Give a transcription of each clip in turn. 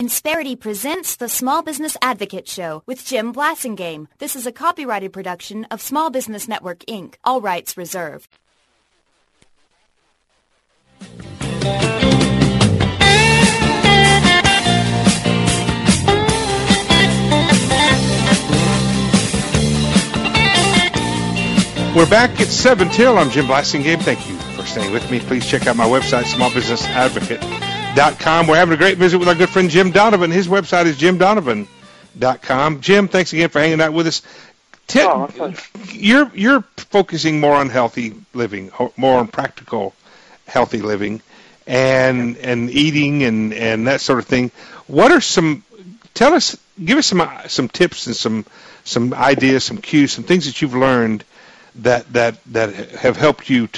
Insperity presents the Small Business Advocate Show with Jim Blasingame. This is a copyrighted production of Small Business Network, Inc. All rights reserved. We're back at 7 till. I'm Jim Blasingame. Thank you for staying with me. Please check out my website, smallbusinessadvocate.com. We're having a great visit with our good friend Jim Donovan. His website is jimdonovan.com. Jim, thanks again for hanging out with us. You're focusing more on healthy living, more on practical healthy living, and eating and that sort of thing. What are give us some tips and some ideas, some cues, some things that you've learned that have helped you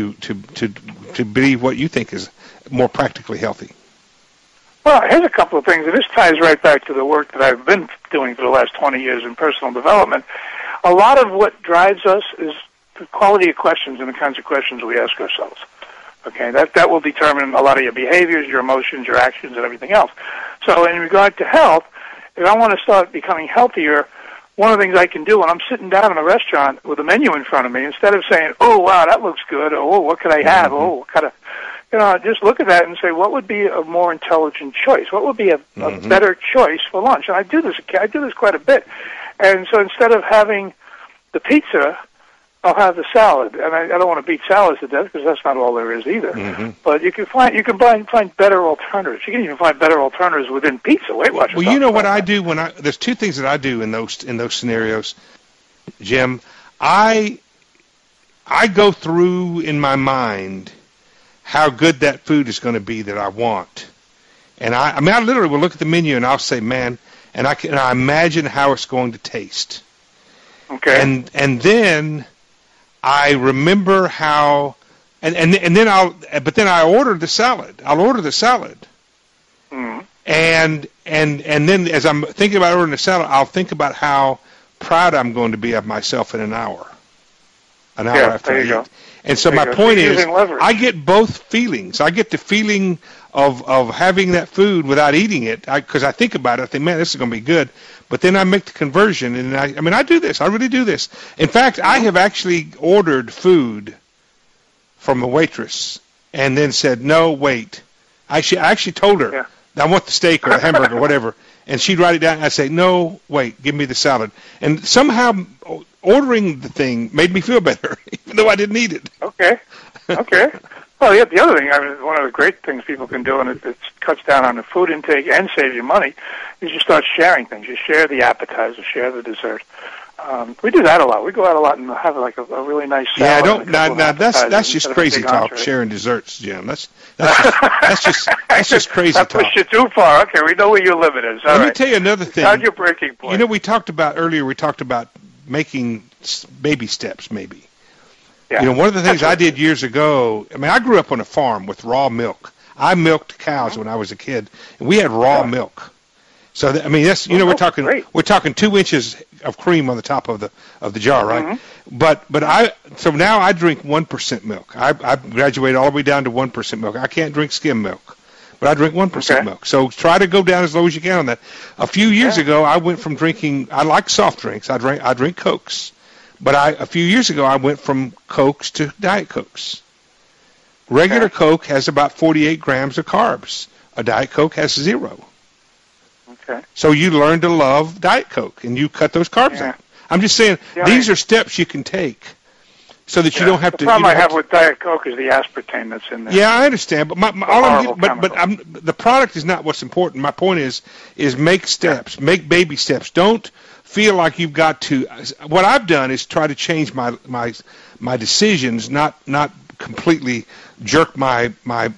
to be what you think is more practically healthy. Well, here's a couple of things, and this ties right back to the work that I've been doing for the last 20 years in personal development. A lot of what drives us is the quality of questions and the kinds of questions we ask ourselves. Okay, that will determine a lot of your behaviors, your emotions, your actions, and everything else. So in regard to health, if I want to start becoming healthier, one of the things I can do when I'm sitting down in a restaurant with a menu in front of me, instead of saying, oh, wow, that looks good, or oh, what could I have, oh, what kind of... just look at that and say, what would be a more intelligent choice? What would be a better choice for lunch? And I do this quite a bit. And so instead of having the pizza, I'll have the salad. And I don't want to beat salads to death because that's not all there is either. Mm-hmm. But you can find better alternatives. You can even find better alternatives within pizza. Weight Watchers. Well, you know what I do there's two things that I do in those scenarios, Jim. I go through in my mind how good that food is going to be that I want. And I literally will look at the menu and I'll say, man, and I imagine how it's going to taste. Okay. And then I remember how, and then I order the salad. I'll order the salad. Mm. And then as I'm thinking about ordering the salad, I'll think about how proud I'm going to be of myself in an hour after I eat. Go. And so my point is, I get both feelings. I get the feeling of having that food without eating it, because I think about it. I think, man, this is going to be good. But then I make the conversion, and I do this. I really do this. In fact, I have actually ordered food from a waitress and then said, no, wait. I actually told her, I want the steak or the hamburger or whatever, and she'd write it down, and I'd say, no, wait, give me the salad. And somehow ordering the thing made me feel better, even though I didn't eat it. Okay. Well, yeah, the other thing, one of the great things people can do, and it cuts down on the food intake and saves you money, is you start sharing things. You share the appetizer, share the dessert. We do that a lot. We go out a lot and have like a really nice salad. Yeah, that's just crazy talk, sharing desserts, Jim. That's just crazy talk. That pushed you too far. Okay, we know where your limit is. Let me tell you another thing. How's your breaking point? We talked about making baby steps, maybe. Yeah. One of the things I did years ago, I grew up on a farm with raw milk. I milked cows when I was a kid, and we had raw milk. So that's we're talking 2 inches of cream on the top of the jar, right? Mm-hmm. So now I drink 1% milk. I graduated all the way down to 1% milk. I can't drink skim milk, but I drink 1% milk. So try to go down as low as you can on that. A few years ago, I went from drinking. I like soft drinks. I drink Cokes, but a few years ago I went from Cokes to Diet Cokes. Regular Coke has about 48 grams of carbs. A Diet Coke has 0. Okay. So you learn to love Diet Coke, and you cut those carbs out. I'm just saying, these are steps you can take so that you don't have to... The problem I have with Diet Coke is the aspartame that's in there. Yeah, I understand, but the product is not what's important. My point is make steps, make baby steps. Don't feel like you've got to... What I've done is try to change my decisions, not completely jerk my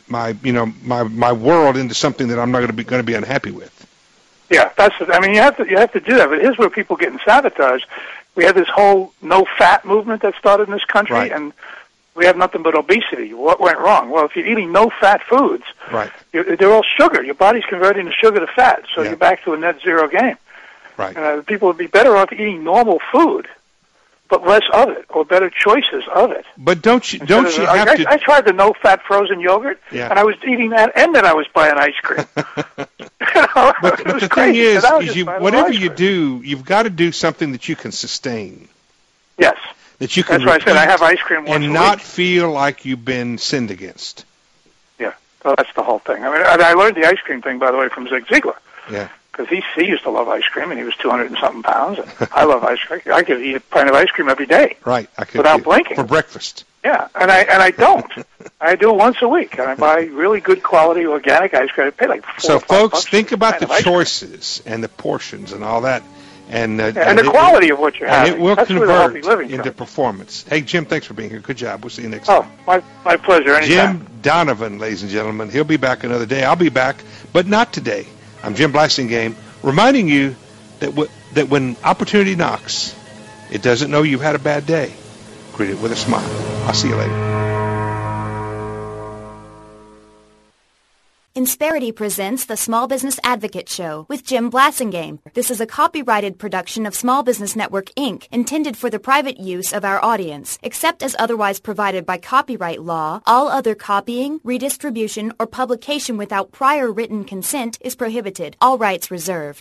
world into something that I'm not going to be unhappy with. Yeah, you have to do that. But here's where people get sabotaged. We have this whole no-fat movement that started in this country, and we have nothing but obesity. What went wrong? Well, if you're eating no-fat foods, they're all sugar. Your body's converting the sugar to fat, so you're back to a net zero game. Right. People would be better off eating normal food, but less of it, or better choices of it. But don't you have to? I tried the no-fat frozen yogurt, and I was eating that, and then I was buying ice cream. But the thing is whatever you do, you've got to do something that you can sustain. Yes. That you can. That's why I said I have ice cream once a week. And not feel like you've been sinned against. Yeah, well, that's the whole thing. I mean, I learned the ice cream thing, by the way, from Zig Ziglar. Yeah. Because he used to love ice cream, and he was 200-something pounds. And I love ice cream. I could eat a pint of ice cream every day. Right. I could without blinking. For breakfast. Yeah, and I don't. I do it once a week, and I buy really good quality organic ice cream. I pay like $4 or $5. So, folks, think about the choices and the portions and all that. And the quality of what you're having. And it will convert into comes. Performance. Hey, Jim, thanks for being here. Good job. We'll see you next time. Oh, my pleasure. Anytime. Jim Donovan, ladies and gentlemen. He'll be back another day. I'll be back, but not today. I'm Jim Blasingame, reminding you that when opportunity knocks, it doesn't know you've had a bad day. Greet it with a smile. I'll see you later. Insperity presents the Small Business Advocate Show with Jim Blasingame. This is a copyrighted production of Small Business Network, Inc., intended for the private use of our audience. Except as otherwise provided by copyright law, all other copying, redistribution, or publication without prior written consent is prohibited. All rights reserved.